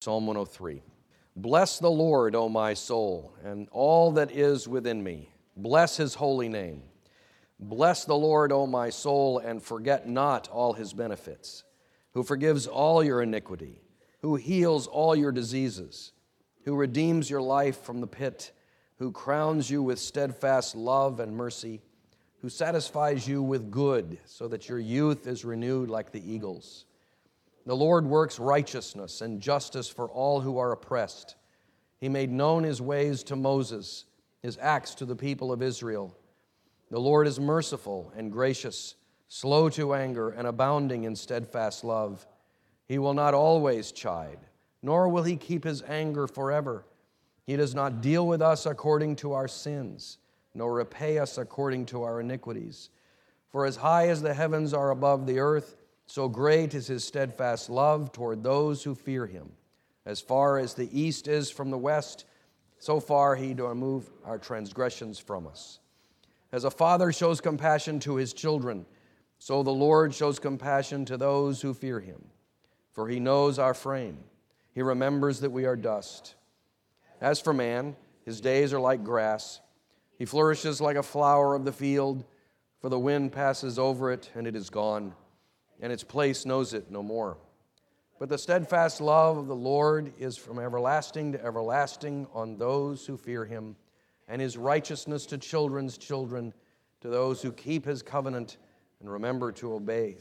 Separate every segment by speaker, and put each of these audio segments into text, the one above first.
Speaker 1: Psalm 103. Bless the Lord, O my soul, and all that is within me. Bless his holy name. Bless the Lord, O my soul, and forget not all his benefits, who forgives all your iniquity, who heals all your diseases, who redeems your life from the pit, who crowns you with steadfast love and mercy, who satisfies you with good, so that your youth is renewed like the eagles. The Lord works righteousness and justice for all who are oppressed. He made known his ways to Moses, his acts to the people of Israel. The Lord is merciful and gracious, slow to anger, and abounding in steadfast love. He will not always chide, nor will he keep his anger forever. He does not deal with us according to our sins, nor repay us according to our iniquities. For as high as the heavens are above the earth, so great is his steadfast love toward those who fear him. As far as the east is from the west, so far he doth remove our transgressions from us. As a father shows compassion to his children, so the Lord shows compassion to those who fear him. For he knows our frame. He remembers that we are dust. As for man, his days are like grass. He flourishes like a flower of the field, for the wind passes over it, and it is gone, and its place knows it no more. But the steadfast love of the Lord is from everlasting to everlasting on those who fear him, and his righteousness to children's children, to those who keep his covenant and remember to obey.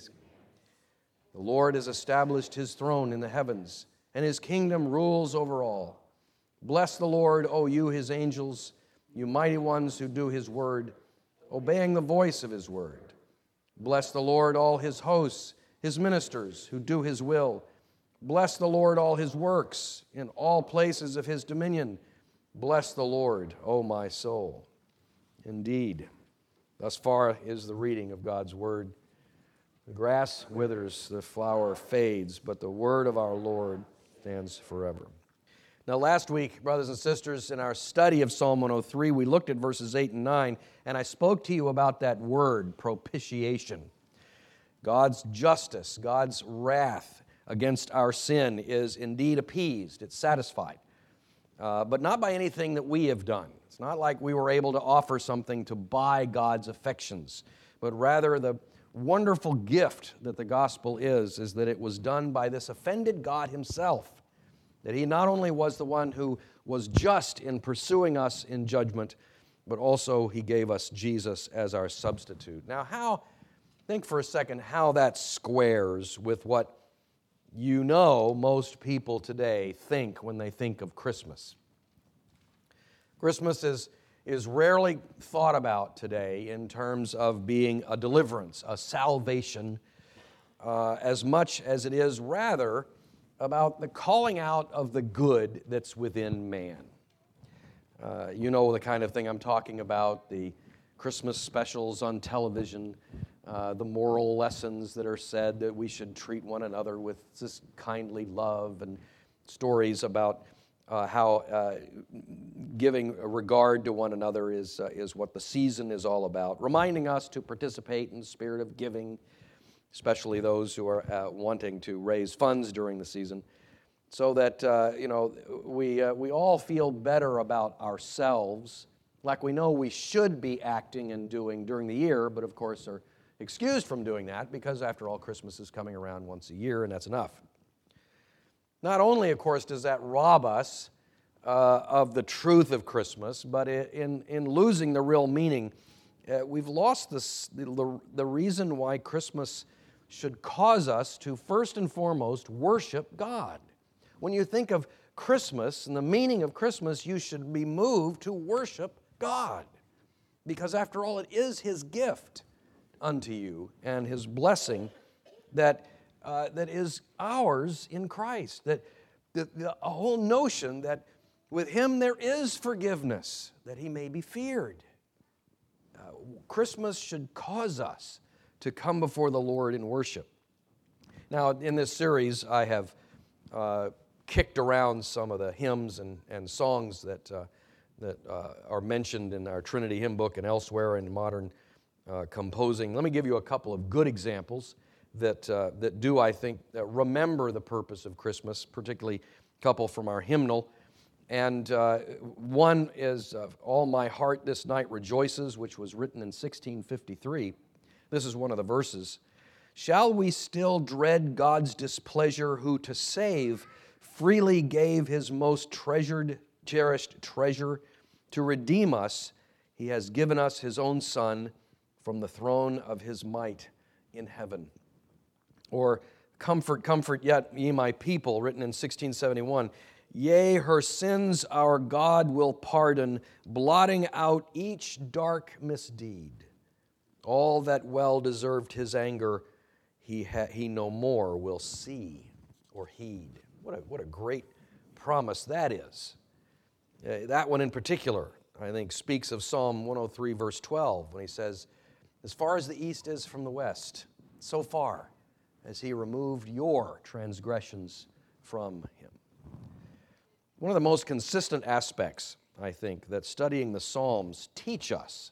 Speaker 1: The Lord has established his throne in the heavens, and his kingdom rules over all. Bless the Lord, O you his angels, you mighty ones who do his word, obeying the voice of his word. Bless the Lord, all his hosts, his ministers who do his will. Bless the Lord, all his works in all places of his dominion. Bless the Lord, O my soul. Indeed, thus far is the reading of God's word. The grass withers, the flower fades, but the word of our Lord stands forever. Now, last week, brothers and sisters, in our study of Psalm 103, we looked at verses 8 and 9, and I spoke to you about that word, propitiation. God's justice, God's wrath against our sin is indeed appeased, it's satisfied, but not by anything that we have done. It's not like we were able to offer something to buy God's affections, but rather the wonderful gift that the gospel is that it was done by this offended God himself. That he not only was the one who was just in pursuing us in judgment, but also he gave us Jesus as our substitute. Now, think for a second how that squares with what most people today think when they think of Christmas. Christmas is rarely thought about today in terms of being a deliverance, a salvation, as much as it is rather about the calling out of the good that's within man. You know the kind of thing I'm talking about, the Christmas specials on television, the moral lessons that are said that we should treat one another with this kindly love, and stories about how giving regard to one another is what the season is all about, reminding us to participate in the spirit of giving, especially those who are wanting to raise funds during the season, so that we all feel better about ourselves, like we know we should be acting and doing during the year, but of course are excused from doing that because, after all, Christmas is coming around once a year, and that's enough. Not only, of course, does that rob us of the truth of Christmas, but in losing the real meaning, we've lost the reason why Christmas should cause us to, first and foremost, worship God. When you think of Christmas and the meaning of Christmas, you should be moved to worship God. Because, after all, it is his gift unto you and his blessing that is ours in Christ. That the whole notion that with him there is forgiveness, that he may be feared. Christmas should cause us to come before the Lord in worship. Now, in this series, I have kicked around some of the hymns and songs that are mentioned in our Trinity hymn book and elsewhere in modern composing. Let me give you a couple of good examples that do, I think, remember the purpose of Christmas, particularly couple from our hymnal. And one is All My Heart This Night Rejoices, which was written in 1653. This is one of the verses. Shall we still dread God's displeasure, who to save freely gave his most cherished treasure? To redeem us, he has given us his own Son from the throne of his might in heaven. Or Comfort, comfort yet, ye my people, written in 1671. Yea, her sins our God will pardon, blotting out each dark misdeed. All that well deserved his anger, he no more will see or heed. What a great promise that is. That one in particular, I think, speaks of Psalm 103, verse 12, when he says, as far as the east is from the west, so far as he removed your transgressions from him. One of the most consistent aspects, I think, that studying the Psalms teach us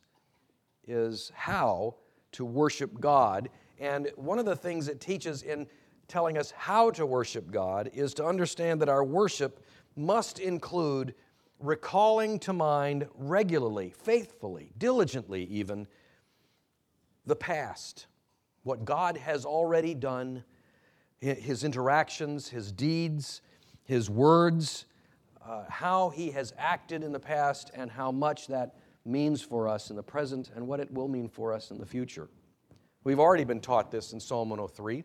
Speaker 1: is how to worship God. And one of the things it teaches in telling us how to worship God is to understand that our worship must include recalling to mind regularly, faithfully, diligently even, the past, what God has already done, his interactions, his deeds, his words, how he has acted in the past, and how much that means for us in the present and what it will mean for us in the future. We've already been taught this in Psalm 103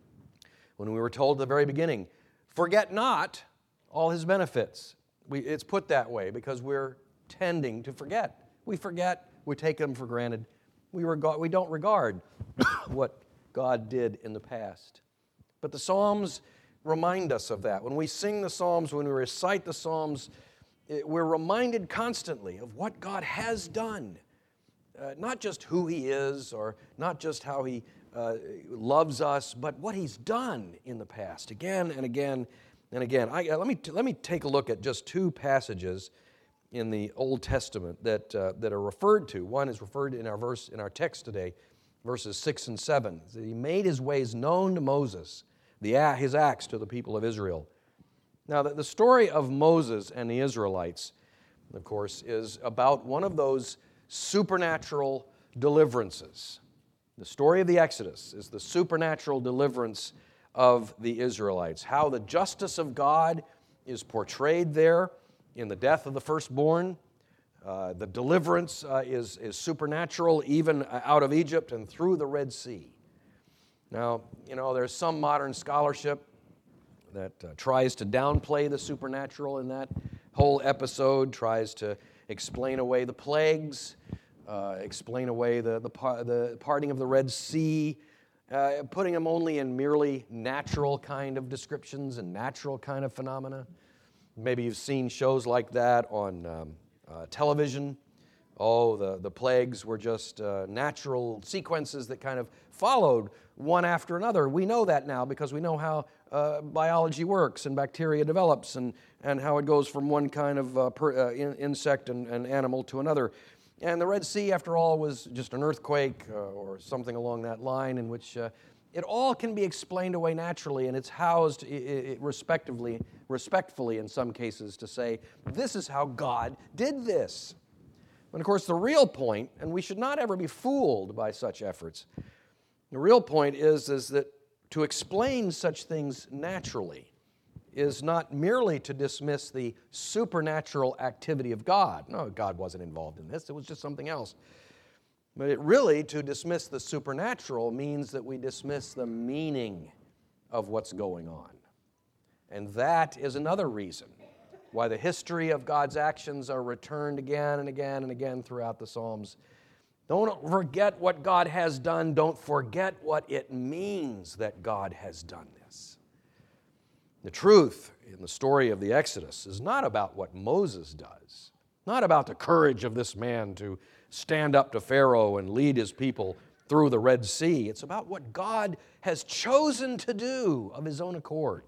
Speaker 1: when we were told at the very beginning, forget not all his benefits. It's put that way because we're tending to forget. We forget, we take them for granted. We don't regard what God did in the past. But the Psalms remind us of that. When we sing the Psalms, when we recite the Psalms, we're reminded constantly of what God has done. Not just who he is or not just how he loves us, but what he's done in the past again and again and again. Let me take a look at just two passages in the Old Testament that are referred to. One is referred in our text today, verses 6 and 7. He made his ways known to Moses, his acts to the people of Israel. Now, the story of Moses and the Israelites, of course, is about one of those supernatural deliverances. The story of the Exodus is the supernatural deliverance of the Israelites. How the justice of God is portrayed there in the death of the firstborn. The deliverance is supernatural, even out of Egypt and through the Red Sea. Now, there's some modern scholarship that tries to downplay the supernatural in that whole episode, tries to explain away the plagues, explain away the parting of the Red Sea, putting them only in merely natural kind of descriptions and natural kind of phenomena. Maybe you've seen shows like that on television. The plagues were just natural sequences that kind of followed one after another. We know that now because we know how biology works and bacteria develops and how it goes from one kind of insect and animal to another. And the Red Sea, after all, was just an earthquake or something along that line in which it all can be explained away naturally, and it's housed respectfully in some cases to say, this is how God did this. And of course, the real point, and we should not ever be fooled by such efforts, the real point is that to explain such things naturally is not merely to dismiss the supernatural activity of God. No, God wasn't involved in this. It was just something else. But to dismiss the supernatural means that we dismiss the meaning of what's going on. And that is another reason why the history of God's actions are returned again and again and again throughout the Psalms. Don't forget what God has done. Don't forget what it means that God has done this. The truth in the story of the Exodus is not about what Moses does, not about the courage of this man to stand up to Pharaoh and lead his people through the Red Sea. It's about what God has chosen to do of his own accord,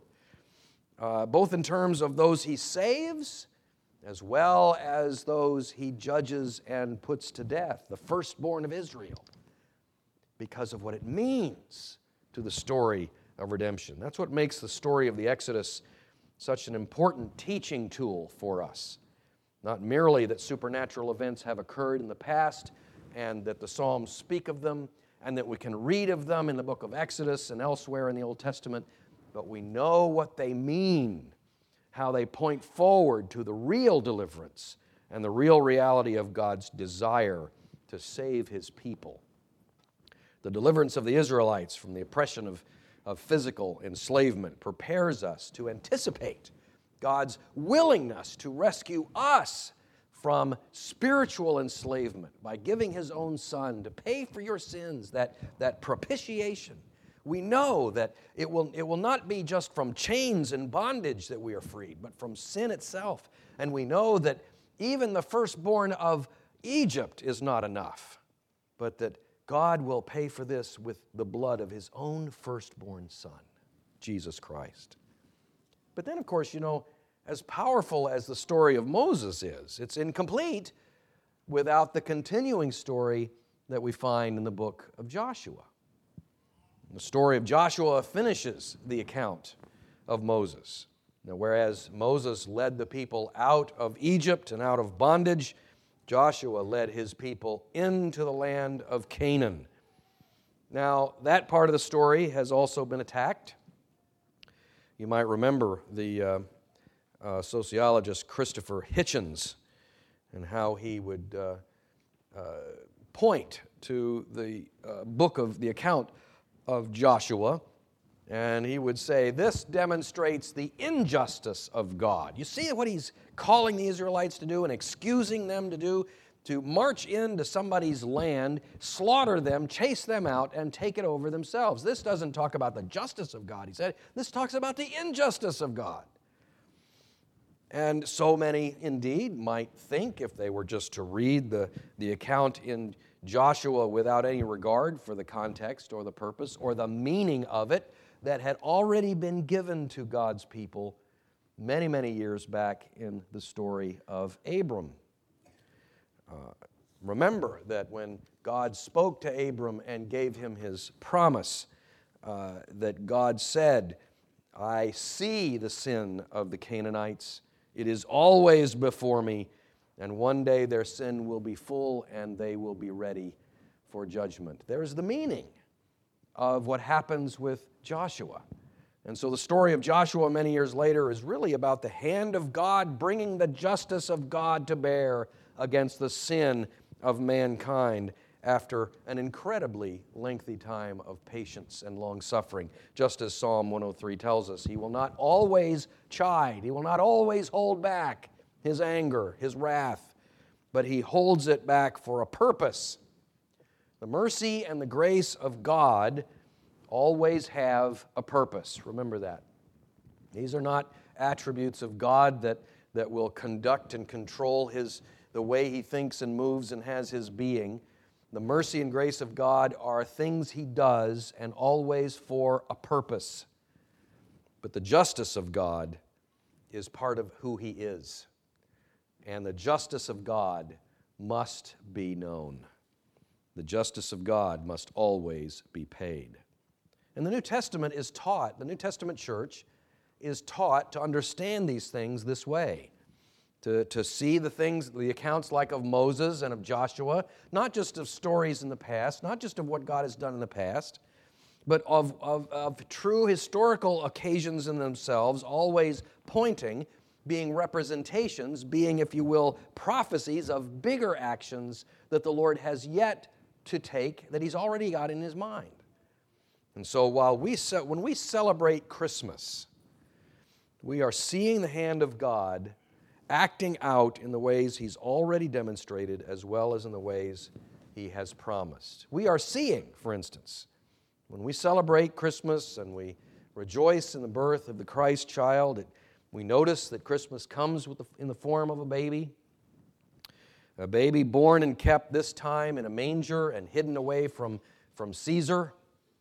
Speaker 1: both in terms of those he saves as well as those he judges and puts to death, the firstborn of Israel, because of what it means to the story of redemption. That's what makes the story of the Exodus such an important teaching tool for us. Not merely that supernatural events have occurred in the past and that the Psalms speak of them and that we can read of them in the book of Exodus and elsewhere in the Old Testament, but we know what they mean, how they point forward to the real deliverance and the real reality of God's desire to save His people. The deliverance of the Israelites from the oppression of physical enslavement prepares us to anticipate God's willingness to rescue us from spiritual enslavement by giving His own Son to pay for your sins, that propitiation. We know that it will not be just from chains and bondage that we are freed, but from sin itself. And we know that even the firstborn of Egypt is not enough, but that God will pay for this with the blood of His own firstborn Son, Jesus Christ. But then, of course, as powerful as the story of Moses is, it's incomplete without the continuing story that we find in the book of Joshua. The story of Joshua finishes the account of Moses. Now, whereas Moses led the people out of Egypt and out of bondage, Joshua led his people into the land of Canaan. Now, that part of the story has also been attacked. You might remember the sociologist Christopher Hitchens and how he would point to the account of Joshua, and he would say, this demonstrates the injustice of God. You see what he's calling the Israelites to do and excusing them to do? To march into somebody's land, slaughter them, chase them out, and take it over themselves. This doesn't talk about the justice of God, he said. This talks about the injustice of God. And so many, indeed, might think, if they were just to read the account in Joshua without any regard for the context or the purpose or the meaning of it, that had already been given to God's people many, many years back in the story of Abram. Remember that when God spoke to Abram and gave him his promise, that God said, I see the sin of the Canaanites. It is always before me, and one day their sin will be full and they will be ready for judgment. There's the meaning of what happens with Joshua. And so the story of Joshua many years later is really about the hand of God bringing the justice of God to bear against the sin of mankind after an incredibly lengthy time of patience and long-suffering. Just as Psalm 103 tells us, He will not always chide, He will not always hold back His anger, His wrath, but He holds it back for a purpose. The mercy and the grace of God always have a purpose. Remember that. These are not attributes of God that will conduct and control the way He thinks and moves and has His being. The mercy and grace of God are things He does and always for a purpose. But the justice of God is part of who He is. And the justice of God must be known. The justice of God must always be paid. And the New Testament is taught, the New Testament church is taught to understand these things this way. To see the things, the accounts like of Moses and of Joshua, not just of stories in the past, not just of what God has done in the past, but of true historical occasions in themselves, always pointing, being representations, being, if you will, prophecies of bigger actions that the Lord has yet to take, that He's already got in His mind. And so when we celebrate Christmas, we are seeing the hand of God acting out in the ways He's already demonstrated as well as in the ways He has promised. We are seeing, for instance, when we celebrate Christmas and we rejoice in the birth of the Christ child, we notice that Christmas comes in the form of a baby born and kept this time in a manger and hidden away from Caesar.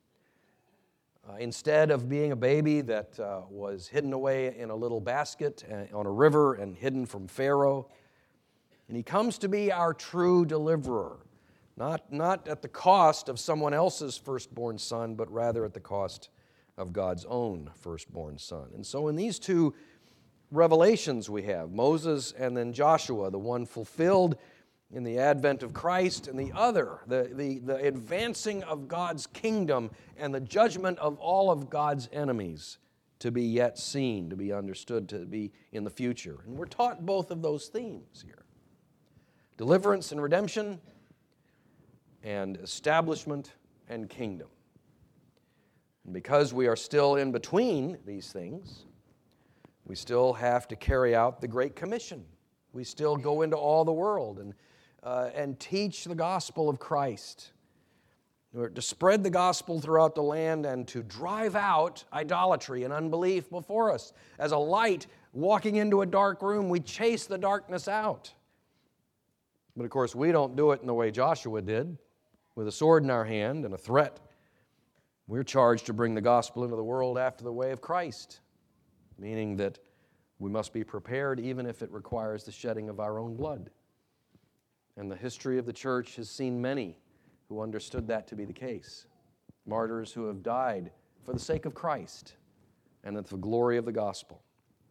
Speaker 1: Instead of being a baby that was hidden away in a little basket on a river and hidden from Pharaoh. And He comes to be our true deliverer, not at the cost of someone else's firstborn son, but rather at the cost of God's own firstborn son. And so in these two revelations we have, Moses and then Joshua, the one fulfilled in the advent of Christ, and the other, the advancing of God's kingdom and the judgment of all of God's enemies to be yet seen, to be understood, to be in the future. And we're taught both of those themes here. Deliverance and redemption, and establishment and kingdom. And because we are still in between these things, we still have to carry out the Great Commission. We still go into all the world and teach the gospel of Christ, to spread the gospel throughout the land and to drive out idolatry and unbelief before us. As a light walking into a dark room, we chase the darkness out. But of course, we don't do it in the way Joshua did, with a sword in our hand and a threat. We're charged to bring the gospel into the world after the way of Christ, meaning that we must be prepared even if it requires the shedding of our own blood. And the history of the church has seen many who understood that to be the case. Martyrs who have died for the sake of Christ and for the glory of the gospel.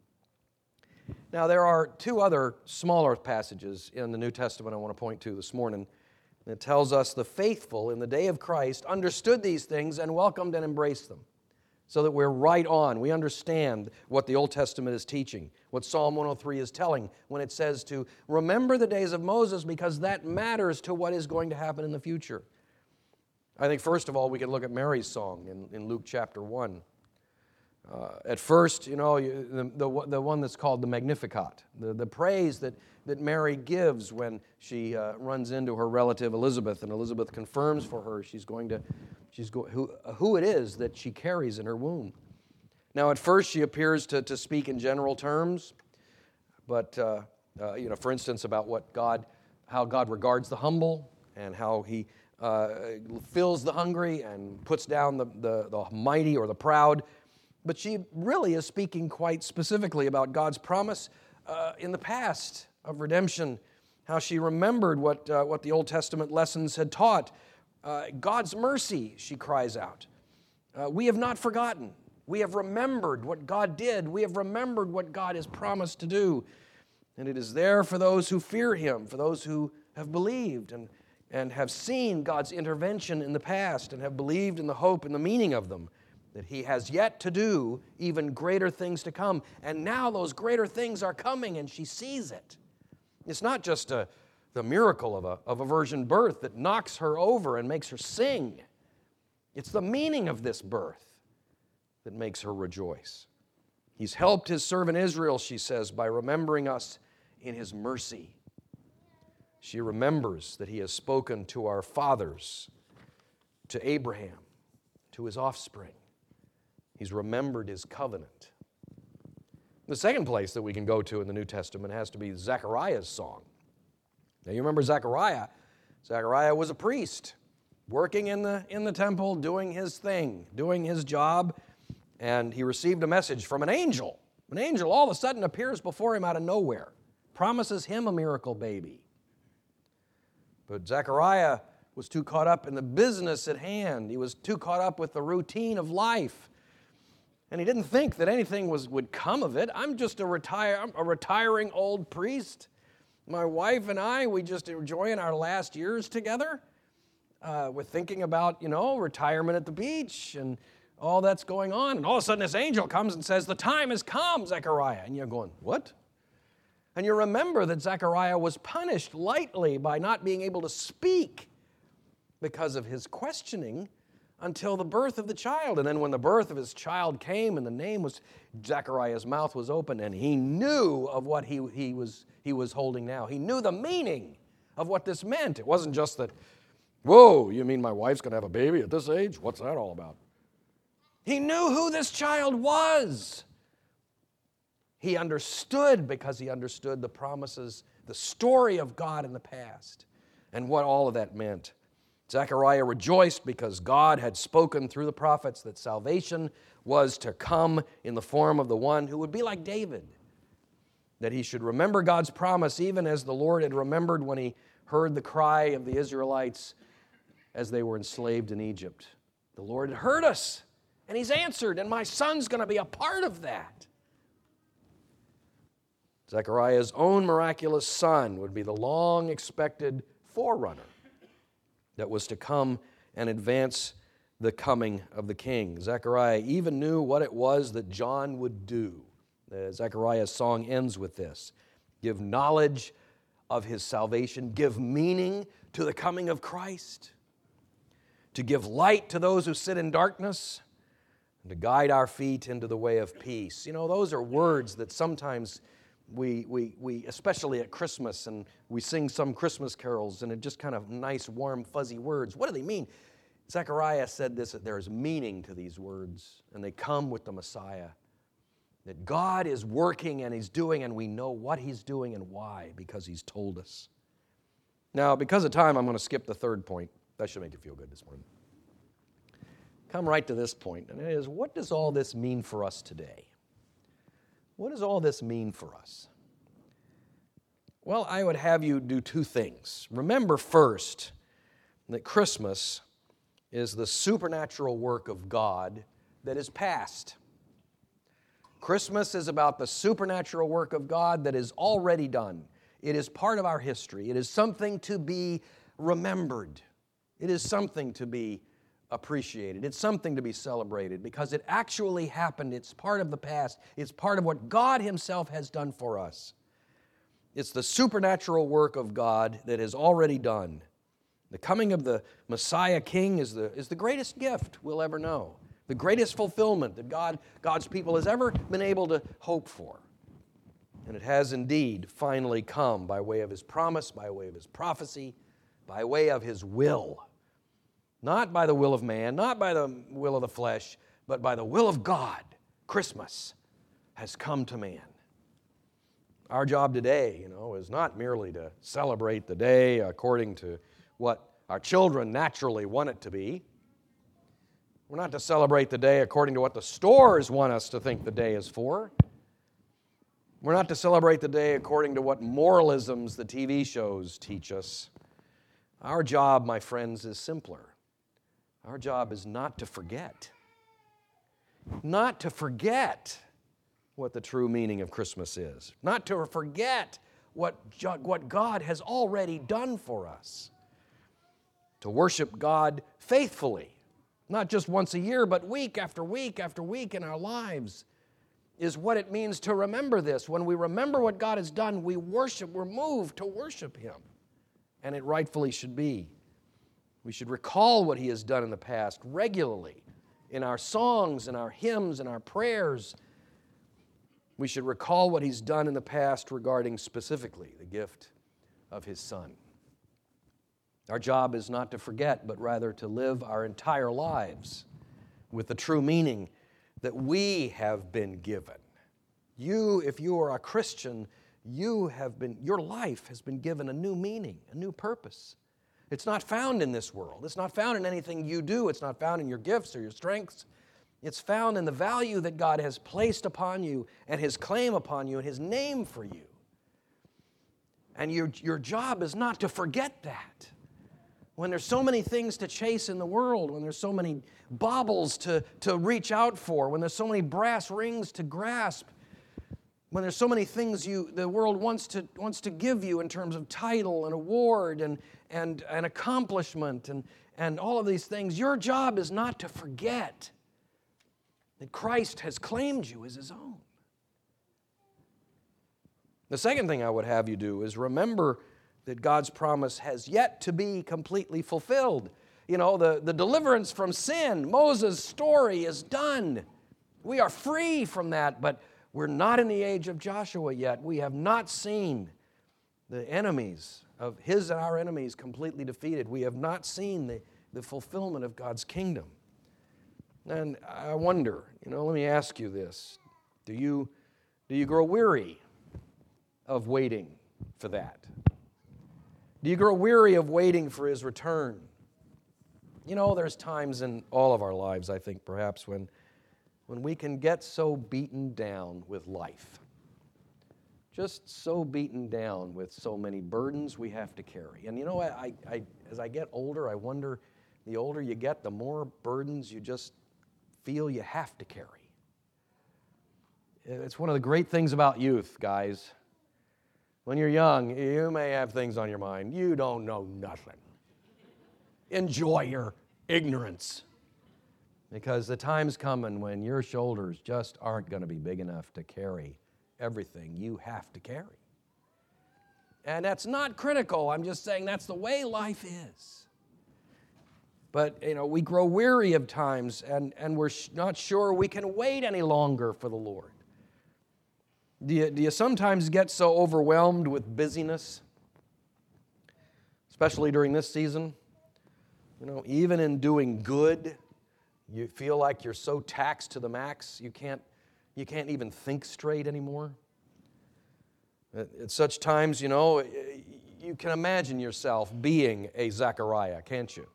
Speaker 1: Now, there are two other smaller passages in the New Testament I want to point to this morning. It tells us the faithful in the day of Christ understood these things and welcomed and embraced them, so that we're right on. We understand what the Old Testament is teaching, what Psalm 103 is telling when it says to remember the days of Moses, because that matters to what is going to happen in the future. I think, first of all, we can look at Mary's song in Luke chapter 1. At first, the one that's called the Magnificat, the praise that Mary gives when she runs into her relative Elizabeth, and Elizabeth confirms for her who it is that she carries in her womb. Now, at first, she appears to speak in general terms, but for instance, about how God regards the humble, and how He fills the hungry and puts down the mighty or the proud. But she really is speaking quite specifically about God's promise in the past of redemption, how she remembered what the Old Testament lessons had taught. God's mercy, she cries out. We have not forgotten. We have remembered what God did. We have remembered what God has promised to do. And it is there for those who fear Him, for those who have believed and have seen God's intervention in the past and have believed in the hope and the meaning of them, that He has yet to do even greater things to come. And now those greater things are coming, and she sees it. It's not just the miracle of a virgin birth that knocks her over and makes her sing. It's the meaning of this birth that makes her rejoice. He's helped His servant Israel, she says, by remembering us in His mercy. She remembers that He has spoken to our fathers, to Abraham, to his offspring. He's remembered His covenant. The second place that we can go to in the New Testament has to be Zechariah's song. Now, you remember Zechariah. Zechariah was a priest, working in the temple, doing his thing, doing his job, and he received a message from an angel. An angel all of a sudden appears before him out of nowhere, promises him a miracle baby. But Zechariah was too caught up in the business at hand. He was too caught up with the routine of life. And he didn't think that anything would come of it. I'm just a retiring old priest. My wife and I, we just enjoying our last years together. We're thinking about, retirement at the beach and all that's going on. And all of a sudden this angel comes and says, the time has come, Zechariah. And you're going, what? And you remember that Zechariah was punished lightly by not being able to speak because of his questioning until the birth of the child. And then when the birth of his child came and the name was, Zechariah's mouth was open and he knew of what he was holding now. He knew the meaning of what this meant. It wasn't just that, whoa, you mean my wife's going to have a baby at this age? What's that all about? He knew who this child was. He understood because he understood the promises, the story of God in the past, and what all of that meant. Zechariah rejoiced because God had spoken through the prophets that salvation was to come in the form of the one who would be like David, that he should remember God's promise even as the Lord had remembered when He heard the cry of the Israelites as they were enslaved in Egypt. The Lord had heard us, and He's answered, and my son's going to be a part of that. Zechariah's own miraculous son would be the long-expected forerunner that was to come and advance the coming of the king. Zechariah even knew what it was that John would do. Zechariah's song ends with this: give knowledge of his salvation, give meaning to the coming of Christ, to give light to those who sit in darkness, and to guide our feet into the way of peace. You know, those are words that sometimes we especially at Christmas, and we sing some Christmas carols, and it's just kind of nice, warm, fuzzy words. What do they mean? Zechariah said this, that there is meaning to these words, and they come with the Messiah. That God is working and He's doing, and we know what He's doing and why, because He's told us. Now, because of time, I'm going to skip the third point. That should make you feel good this morning. Come right to this point, and it is, what does all this mean for us today? What does all this mean for us? Well, I would have you do two things. Remember first that Christmas is the supernatural work of God that is past. Christmas is about the supernatural work of God that is already done. It is part of our history. It is something to be remembered. It is something to be appreciated. It's something to be celebrated because it actually happened. It's part of the past. It's part of what God Himself has done for us. It's the supernatural work of God that is already done. The coming of the Messiah King is the greatest gift we'll ever know, the greatest fulfillment that God's people has ever been able to hope for. And it has indeed finally come by way of His promise, by way of His prophecy, by way of His will. Not by the will of man, not by the will of the flesh, but by the will of God. Christmas has come to man. Our job today, is not merely to celebrate the day according to what our children naturally want it to be. We're not to celebrate the day according to what the stores want us to think the day is for. We're not to celebrate the day according to what moralisms the TV shows teach us. Our job, my friends, is simpler. Our job is not to forget. Not to forget what the true meaning of Christmas is. Not to forget what God has already done for us. To worship God faithfully, not just once a year, but week after week after week in our lives, is what it means to remember this. When we remember what God has done, we worship, we're moved to worship Him. And it rightfully should be. We should recall what He has done in the past regularly in our songs, in our hymns, in our prayers. We should recall what He's done in the past regarding specifically the gift of His Son. Our job is not to forget, but rather to live our entire lives with the true meaning that we have been given. You, if you are a Christian, your life has been given a new meaning, a new purpose. It's not found in this world. It's not found in anything you do. It's not found in your gifts or your strengths. It's found in the value that God has placed upon you and His claim upon you and His name for you. And your job is not to forget that. When there's so many things to chase in the world, when there's so many baubles to reach out for, when there's so many brass rings to grasp, when there's so many things the world wants to give you in terms of title and award and accomplishment and all of these things, your job is not to forget that Christ has claimed you as His own. The second thing I would have you do is remember that God's promise has yet to be completely fulfilled. The deliverance from sin, Moses' story is done. We are free from that, but we're not in the age of Joshua yet. We have not seen the enemies of His and our enemies completely defeated. We have not seen the fulfillment of God's kingdom. And I wonder, let me ask you this. Do you grow weary of waiting for that? Do you grow weary of waiting for His return? There's times in all of our lives, I think, perhaps, when we can get so beaten down with life. Just so beaten down with so many burdens we have to carry. And as I get older, I wonder, the older you get, the more burdens you just feel you have to carry. It's one of the great things about youth, guys. When you're young, you may have things on your mind. You don't know nothing. Enjoy your ignorance. Because the time's coming when your shoulders just aren't going to be big enough to carry everything you have to carry. And that's not critical. I'm just saying that's the way life is. But, we grow weary of times, and we're not sure we can wait any longer for the Lord. Do you sometimes get so overwhelmed with busyness, especially during this season? Even in doing good, you feel like you're so taxed to the max, you can't even think straight anymore. At such times, you can imagine yourself being a Zechariah, can't you?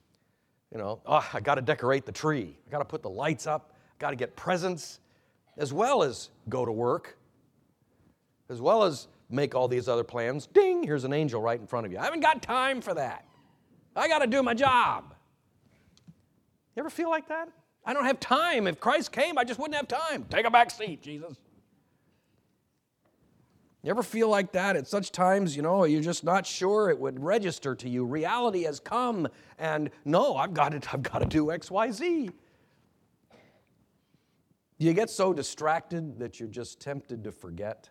Speaker 1: I got to decorate the tree. I got to put the lights up. I got to get presents, as well as go to work, as well as make all these other plans. Ding, here's an angel right in front of you. I haven't got time for that. I got to do my job. You ever feel like that? I don't have time. If Christ came, I just wouldn't have time. Take a back seat, Jesus. You ever feel like that at such times, you're just not sure it would register to you. Reality has come, and no, I've got to do X, Y, Z. Do you get so distracted that you're just tempted to forget?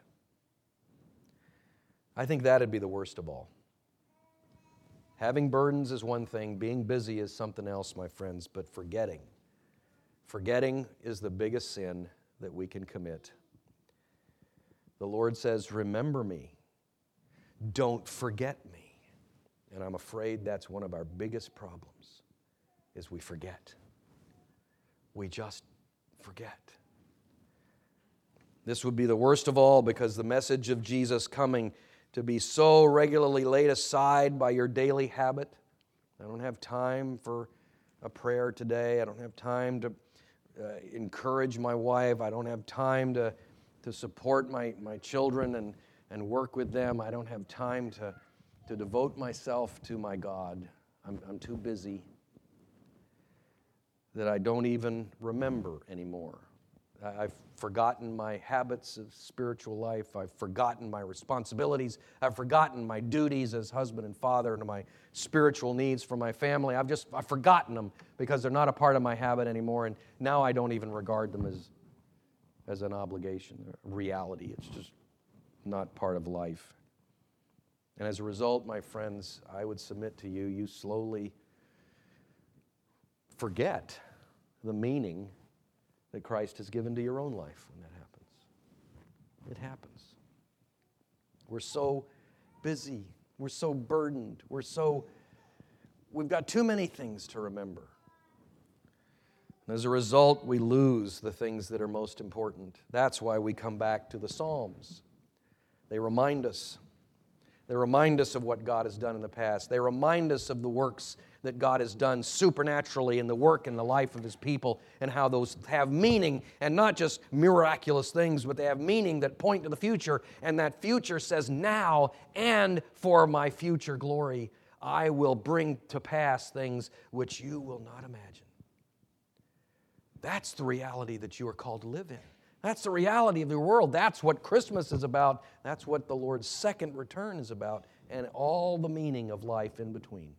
Speaker 1: I think that'd be the worst of all. Having burdens is one thing, being busy is something else, my friends, but forgetting is the biggest sin that we can commit. The Lord says, remember me. Don't forget me. And I'm afraid that's one of our biggest problems, is we forget. We just forget. This would be the worst of all because the message of Jesus coming to be so regularly laid aside by your daily habit. I don't have time for a prayer today. I don't have time to encourage my wife. I don't have time to support my children and work with them. I don't have time to devote myself to my God. I'm too busy that I don't even remember anymore. I've forgotten my habits of spiritual life. I've forgotten my responsibilities. I've forgotten my duties as husband and father and my spiritual needs for my family. I've forgotten them because they're not a part of my habit anymore, and now I don't even regard them as an obligation, a reality. It's just not part of life. And as a result, my friends, I would submit to you, you slowly forget the meaning that Christ has given to your own life when that happens. It happens. We're so busy. We're so burdened. We've got too many things to remember. And as a result, we lose the things that are most important. That's why we come back to the Psalms. They remind us. They remind us of what God has done in the past. They remind us of the works that God has done supernaturally in the work and the life of His people and how those have meaning, and not just miraculous things, but they have meaning that point to the future, and that future says, now and for my future glory, I will bring to pass things which you will not imagine. That's the reality that you are called to live in. That's the reality of the world. That's what Christmas is about. That's what the Lord's second return is about, and all the meaning of life in between.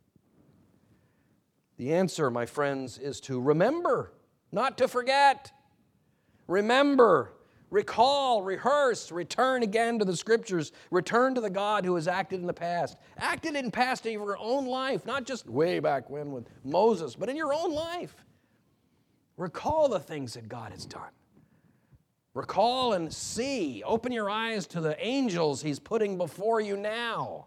Speaker 1: The answer, my friends, is to remember, not to forget. Remember, recall, rehearse, return again to the Scriptures. Return to the God who has acted in the past. Acted in past in your own life, not just way back when with Moses, but in your own life. Recall the things that God has done. Recall and see. Open your eyes to the angels He's putting before you now.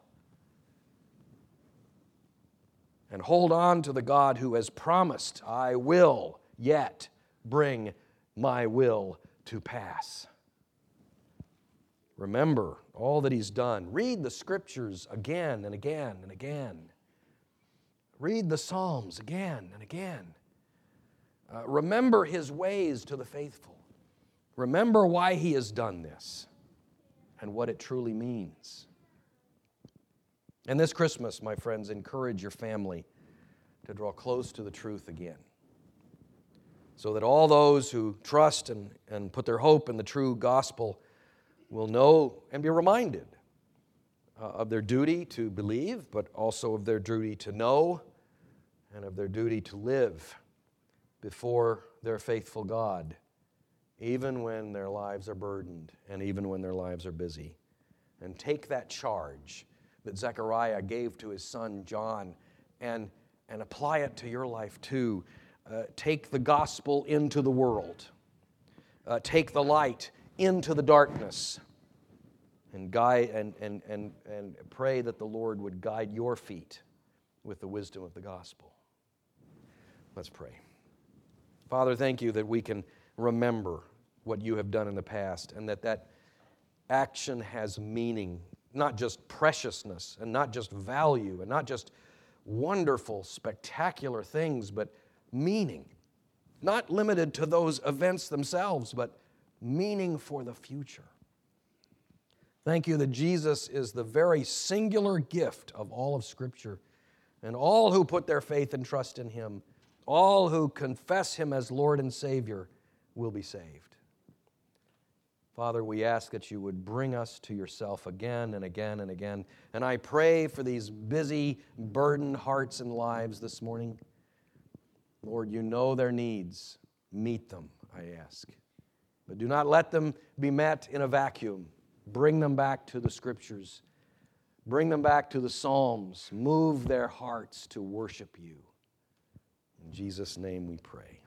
Speaker 1: And hold on to the God who has promised, I will yet bring my will to pass. Remember all that He's done. Read the Scriptures again and again and again. Read the Psalms again and again. Remember His ways to the faithful. Remember why He has done this and what it truly means. And this Christmas, my friends, encourage your family to draw close to the truth again, so that all those who trust and put their hope in the true gospel will know and be reminded of their duty to believe, but also of their duty to know and of their duty to live before their faithful God, even when their lives are burdened and even when their lives are busy. And take that charge that Zechariah gave to his son John and apply it to your life too. Take the gospel into the world. Take the light into the darkness. And guide and pray that the Lord would guide your feet with the wisdom of the gospel. Let's pray. Father, thank you that we can remember what you have done in the past and that action has meaning, not just preciousness and not just value and not just wonderful, spectacular things, but meaning. Not limited to those events themselves, but meaning for the future. Thank you that Jesus is the very singular gift of all of Scripture, and all who put their faith and trust in Him, all who confess Him as Lord and Savior, will be saved. Father, we ask that you would bring us to yourself again and again and again. And I pray for these busy, burdened hearts and lives this morning. Lord, you know their needs. Meet them, I ask. But do not let them be met in a vacuum. Bring them back to the Scriptures. Bring them back to the Psalms. Move their hearts to worship you. In Jesus' name we pray.